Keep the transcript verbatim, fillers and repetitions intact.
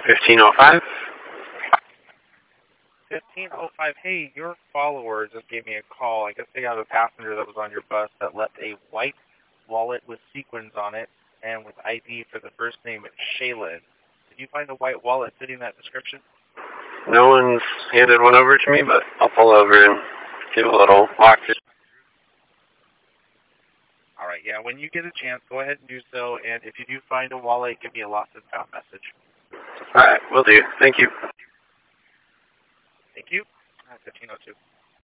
fifteen oh five. fifteen oh five, hey, your follower just gave me a call. I guess they have a passenger that was on your bus that left a white wallet with sequins on it and with I D for the first name Shaylin. Did you find a white wallet fitting that description? No one's handed one over to me, but I'll pull over and give a little walkthrough. All right, yeah, when you get a chance, go ahead and do so, and if you do find a wallet, give me a lost and found message. All right, will do. Thank you. Thank you. fifteen oh two.